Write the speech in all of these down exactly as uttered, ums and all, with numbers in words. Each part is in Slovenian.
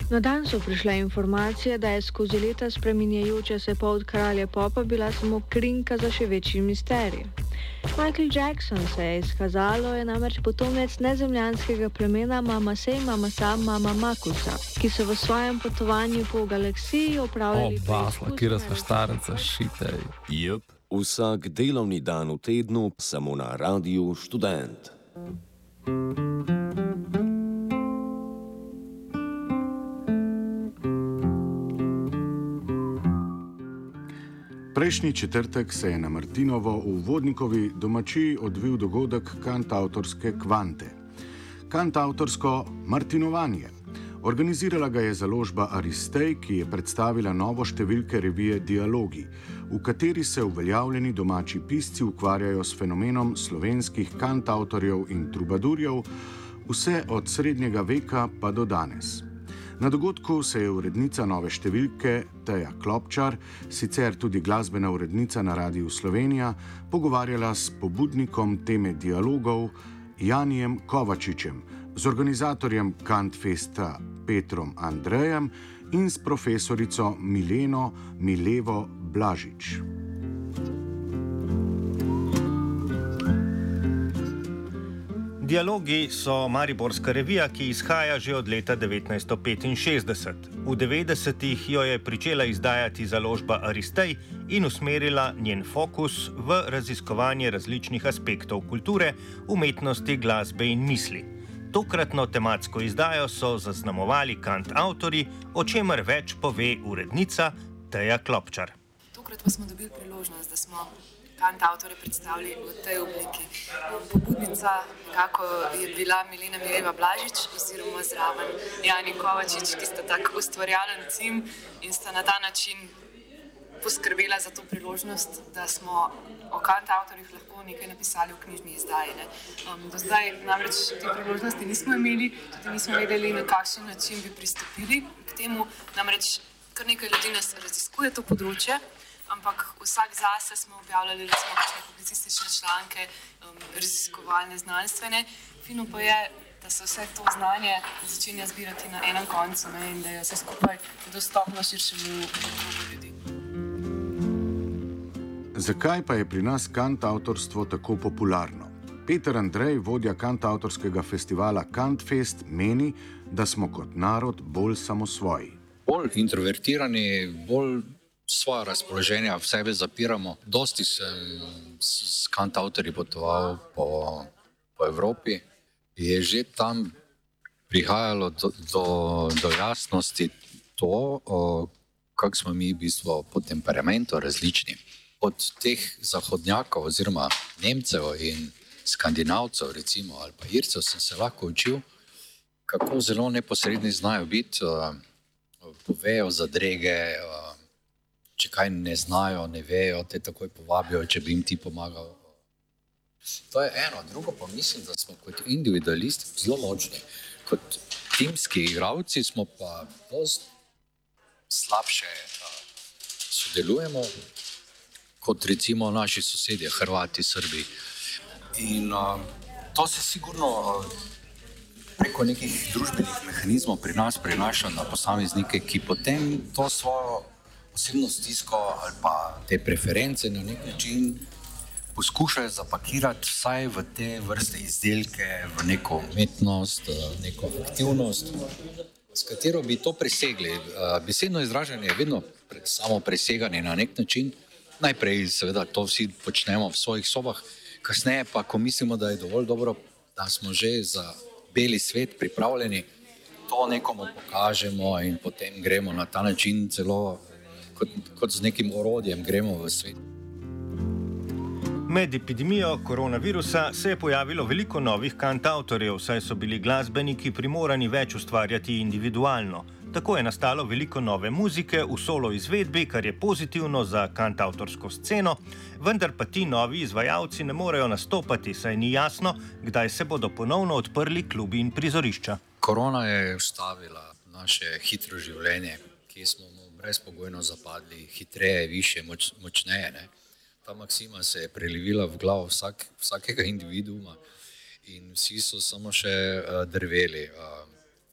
Na dan so prišle informacije, da je skozi leta spreminjajoče se pot kralja popa bila samo krinka za še večji misterij. Michael Jackson, se je izkazalo, je namreč potomec nezemljanskega plemena Mamasej Mamasa Mama Makusa, ki so v svojem potovanju po galaksiji opravljali basla, kjer smo štarenca šitej. Jep, vsak delovni dan v tednu samo na Radiu Študent. Prejšnji četrtek se je na Martinovo v Vodnikovi domačiji odvil dogodek kantavtorske kvante. Kantavtorsko martinovanje. Organizirala ga je založba Aristej, ki je predstavila novo številke revije Dialogi, v kateri se uveljavljeni domači pisci ukvarjajo s fenomenom slovenskih kantavtorjev in trubadurjev, vse od srednjega veka pa do danes. Na dogodku se je urednica nove številke Teja Klopčar, sicer tudi glasbena urednica na Radiu Slovenija, pogovarjala s pobudnikom teme dialogov Janijem Kovačičem, z organizatorjem Kantfesta Petrom Andrejem in s profesorico Mileno Milevo Blažič. Dialogi so mariborska revija, ki izhaja že od leta devetnajststo petinšestdeset. V devetdesetih jo je pričela izdajati založba Aristej in usmerila njen fokus v raziskovanje različnih aspektov kulture, umetnosti, glasbe in misli. Tokratno tematsko izdajo so zaznamovali kantavtorji, o čemer več pove urednica Teja Klopčar. Tokrat pa smo dobili priložnost, da smo kantavtorje predstavili v tej obliki. Pobudnica nekako je bila Milena Mileva Blažič oziroma zraven Jani Kovačič, ki sta tak ustvarjalen tim in sta na ta način poskrbela za to priložnost, da smo o kantavtorjih lahko nekaj napisali v knjižni izdaji. Ne. Um, do zdaj namreč te priložnosti nismo imeli, tudi nismo vedeli, na kakšen način bi pristopili k temu. Namreč kar nekaj ljudi nas raziskuje to področje, ampak vsak zase smo objavljali recimo kakšne publicistične članke, um, raziskovalne, znanstvene. Fino pa je, da se vse to znanje začenja zbirati na enem koncu, ne, in da je vse skupaj dostopno širšemu krogu ljudi. Zakaj pa je pri nas kantavtorstvo tako popularno? Peter Andrej, vodja kantavtorskega festivala Kantfest, meni, da smo kot narod bolj samosvoji. Bolj introvertirani, bolj svoje razpoloženja v sebe zapiramo. Dosti sem s kantavtorji potoval po, po Evropi. Je že tam prihajalo do, do, do jasnosti to, kako smo mi v bistvu po temperamentu različni. Od teh zahodnjakov oziroma Nemcev in Skandinavcev recimo ali pa Ircev sem se lahko učil, kako zelo neposredni znajo biti, povejo zadrege, če kaj ne znajo, ne vejo, te takoj povabijo, če bi jim ti pomagal. To je eno. Drugo pa mislim, da smo kot individualisti zelo močni. Kot timski igralci smo pa dosti slabše sodelujemo kot recimo naši sosedje, Hrvati, Srbi. In uh, to se sigurno uh, preko nekih družbenih mehanizmov pri nas prenaša na posameznike, ki potem to svojo osebno stisko ali pa te preference na nek način poskušajo zapakirati vsaj v te vrste izdelke, v neko umetnost, neko aktivnost, s katero bi to presegli. Besedno izražanje je vedno samo preseganje na nek način. Najprej seveda to vsi počnemo v svojih sobah, kasneje pa, ko mislimo, da je dovolj dobro, da smo že za beli svet pripravljeni, to nekomu pokažemo in potem gremo na ta način celo kot, kot z nekim orodjem gremo v svet. Med epidemijo koronavirusa se je pojavilo veliko novih kantavtorjev, saj so bili glasbeniki primorani več ustvarjati individualno. Tako je nastalo veliko nove muzike v solo izvedbi, kar je pozitivno za kantavtorsko sceno, vendar pa ti novi izvajalci ne morejo nastopati, saj ni jasno, kdaj se bodo ponovno odprli klubi in prizorišča. Korona je ustavila naše hitro življenje, ki smo mu brezpogojno zapadli hitreje, više, moč, močneje. Ne? Ta maksima se je prelevila v glavo vsak, vsakega individuuma in vsi so samo še uh, drveli. Uh,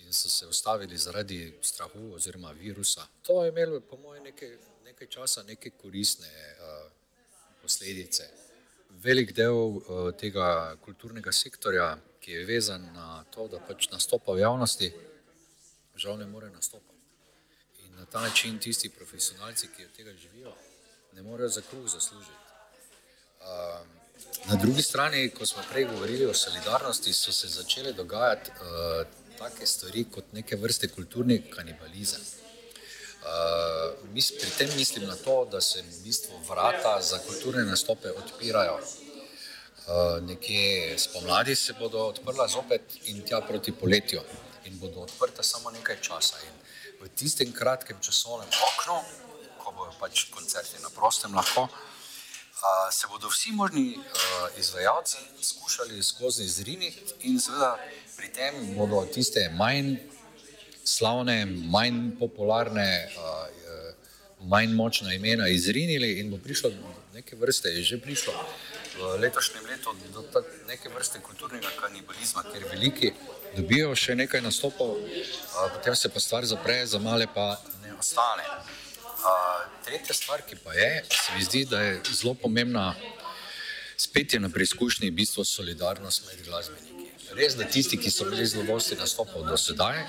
in so se ustavili zaradi strahu oziroma virusa. To je imelo po mojem nekaj, nekaj časa neke koristne uh, posledice. Velik del uh, tega kulturnega sektorja, ki je vezan na to, da pač nastopa v javnosti, žal ne more nastopati. In na ta način tisti profesionalci, ki od tega živijo, ne morejo za kruh zaslužiti. Uh, na drugi strani, ko smo prej govorili o solidarnosti, so se začele dogajati uh, take stvari kot neke vrste kulturni kanibalizem. Uh, mis, pri tem mislim na to, da se v bistvu vrata za kulturne nastope odpirajo. Uh, nekje spomladi se bodo odprla zopet in tja proti poletju in bodo odprta samo nekaj časa. In v tistem kratkem časovnem oknu, ko bodo pač koncerti na prostem lahko, uh, se bodo vsi možni uh, izvajalci skušali skozi izriniti in seveda pri tem bodo tiste manj slavne, manj popularne, manj močna imena izrinili in bo prišlo neke vrste, je že prišlo v letošnjem letu do neke vrste kulturnega kanibalizma, kjer veliki dobijo še nekaj nastopov, potem se pa stvar zapre, za male pa ne ostane. Tretja stvar, ki pa je, se mi zdi, da je zelo pomembna, spet je na preizkušnji v bistvu solidarnost med glasbeniki. Res, da tisti, ki so bili zelo dosti nastopov do sedaj,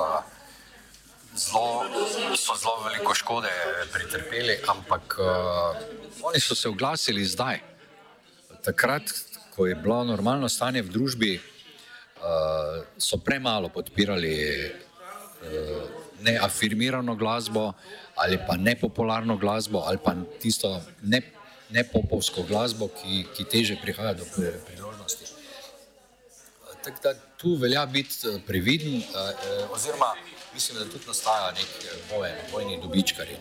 zelo, so zelo veliko škode pretrpeli, ampak uh, oni so se oglasili zdaj. Takrat, ko je bilo normalno stanje v družbi, uh, so premalo podpirali uh, neafirmirano glasbo ali pa nepopularno glasbo ali pa tisto ne, nepopovsko glasbo, ki, ki teže prihaja do priložnosti. Tako da tu velja biti previden, oziroma mislim, da tudi nastaja nek bojen, bojni dobičkarji.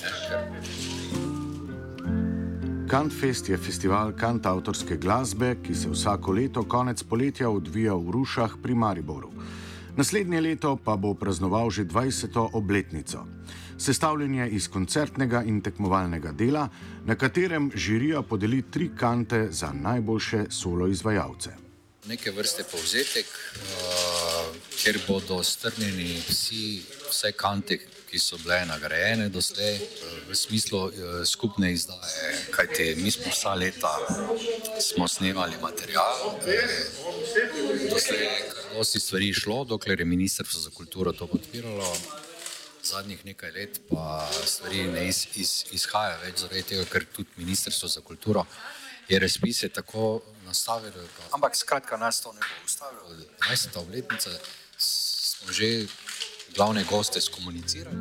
Kantfest je festival kantavtorske glasbe, ki se vsako leto konec poletja odvija v Rušah pri Mariboru. Naslednje leto pa bo praznoval že dvajseto obletnico. Sestavljen je iz koncertnega in tekmovalnega dela, na katerem žirija podeli tri kante za najboljše solo izvajalce. Neke vrste povzetek, uh, kjer bodo strnjeni vsi, vse kante, ki so bile nagrajene doslej, uh, v smislu uh, skupne izdaje, kajti mi smo vsa leta smo snemali material, uh, doslej je kar dosti stvari šlo, dokler je Ministrstvo za kulturo to podpiralo, zadnjih nekaj let pa stvari ne iz, iz, izhaja več, zaradi tega, ker tudi Ministrstvo za kulturo je razpise tako nastavilo. Ampak skratka nas to ne bo ustavilo. dvajseta obletnica smo že glavne goste skomunicirali.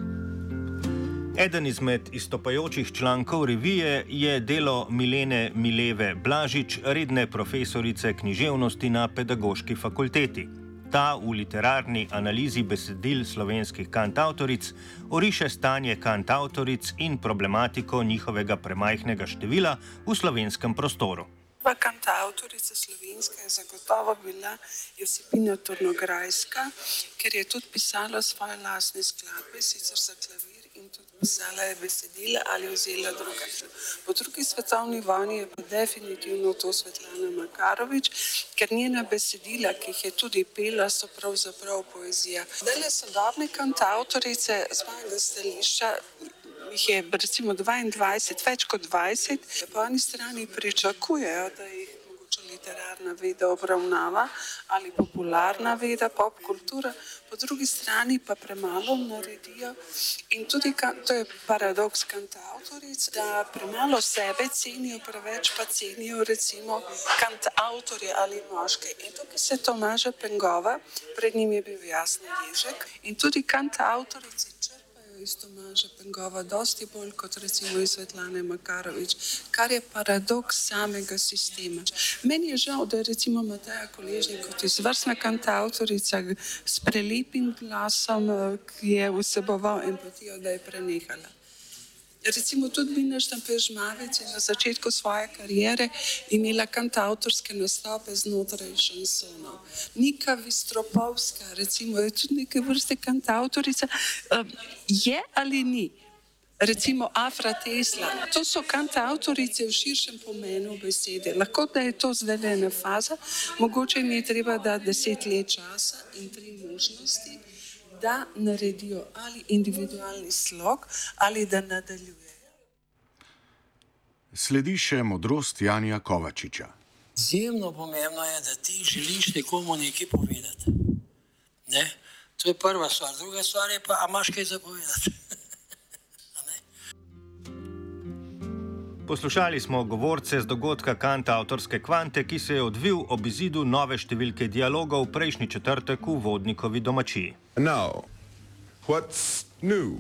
Eden izmed izstopajočih člankov revije je delo Milene Mileve Blažič, redne profesorice književnosti na Pedagoški fakulteti. Ta v literarni analizi besedil slovenskih kantavtoric oriše stanje kantavtoric in problematiko njihovega premajhnega števila v slovenskem prostoru. Prva kantavtorica slovenska je zagotovo bila Josipina Tornograjska, ker je tudi pisala svoje lastne skladbe, sicer za klavir, in tudi pisala je besedila ali vzela druga. Po drugi svetovni vojni je pa definitivno to Svetlana Makarovič, ker njena besedila, ki jih je tudi pela, so pravzaprav poezija. Zdaj sodobne kantavtorice z mojega stališča jih je recimo dvaindvajset, več kot dvajset, po eni strani pričakujejo, da jih mogoče literarna veda obravnava ali popularna veda, pop kultura, po drugi strani pa premalo naredijo in tudi to je paradoks kantavtoric, da premalo sebe cenijo, preveč pa cenijo recimo kantavtorje ali moške. In tukaj se Tomaža Pengova, pred njim je bil Jasna Ježek in tudi kantavtorice iz Tomaža Pengova dosti bolj kot recimo iz Svetlane Makarovič, kar je paradoks samega sistema. Meni je žal, da je recimo Mateja Koležnik kot izvrstna kantavtorica s prelepim glasom, ki je vseboval empatijo, da je prenehala. Recimo tudi Mina Štampež-Mavec je na začetku svoje kariere imela kantavtorske nastope znotraj šansonov. Nika Vistropovska, recimo, je tudi neke vrste kantavtorica. Je ali ni? Recimo Afra Tesla. To so kantavtorice v širšem pomenu besede. Lahko da je to zdaj ena faza, mogoče mi je treba dati deset let časa in tri možnosti. da naredijo ali individualni slog, ali da nadaljujejo. Sledi še modrost Janija Kovačiča. Izjemno pomembno je, da ti želiš nekomu nekaj povedati. Ne? To je prva stvar. Druga stvar je pa, a imaš kaj zapovedati? Poslušali smo govorce z dogodka Kantavtorske kvante, ki se je odvil ob izidu nove številke dialogov prejšnji četrtek v Vodnikovi domačiji. Now, what's new?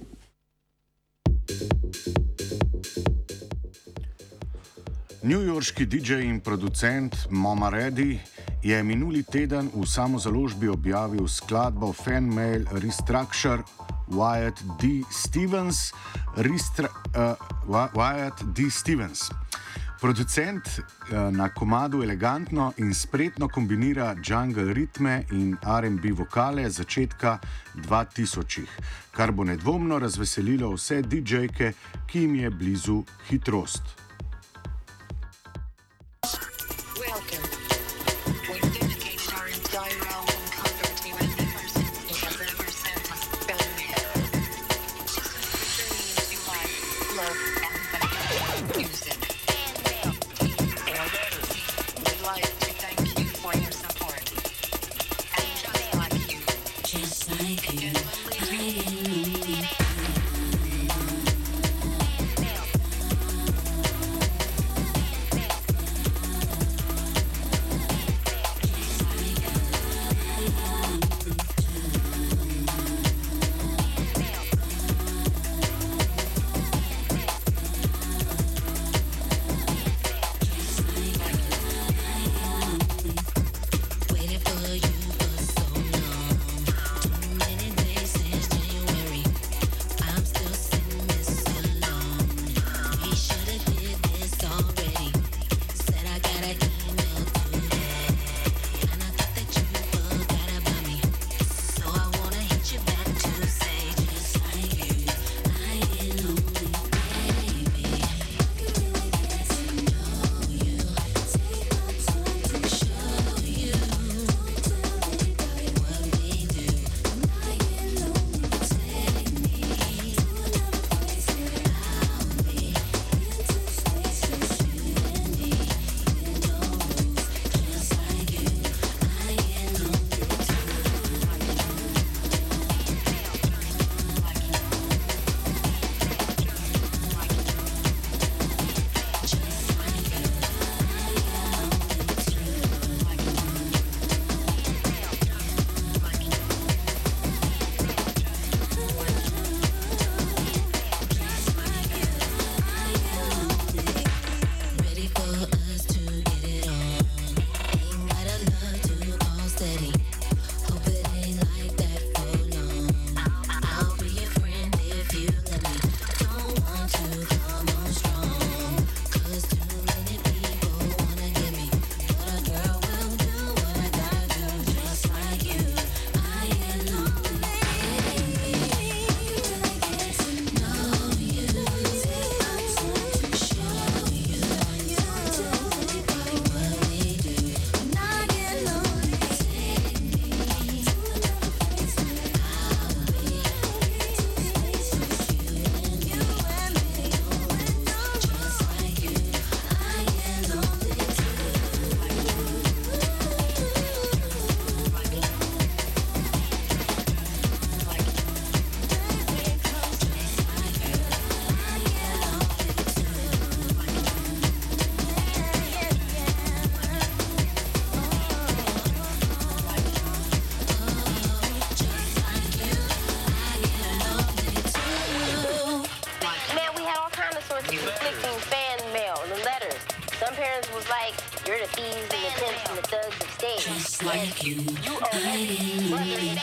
Newyorški didžej in producent Moma Reddy je minuli teden v samozaložbi objavil skladbo Fanmail Restructure Wyatt D. Stevens. Restra, uh, Wyatt D. Stevens. Producent uh, na komadu elegantno in spretno kombinira jungle ritme in R and B vokale začetka dvatisočih, kar bo nedvomno razveselilo vse didžejke, ki jim je blizu hitrost. You're the thieves and the pimps and the thugs of stage. Just like you, you owe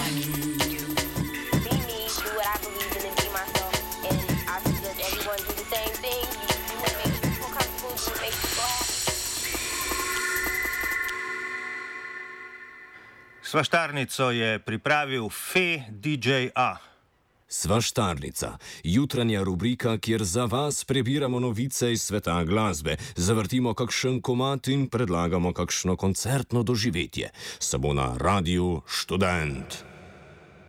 do the Svaštarnico je pripravil Fe D J A. Svaštarnica, jutranja rubrika, kjer za vas prebiramo novice iz sveta glasbe, zavrtimo kakšen komad in predlagamo kakšno koncertno doživetje. Samo na Radiu Študent.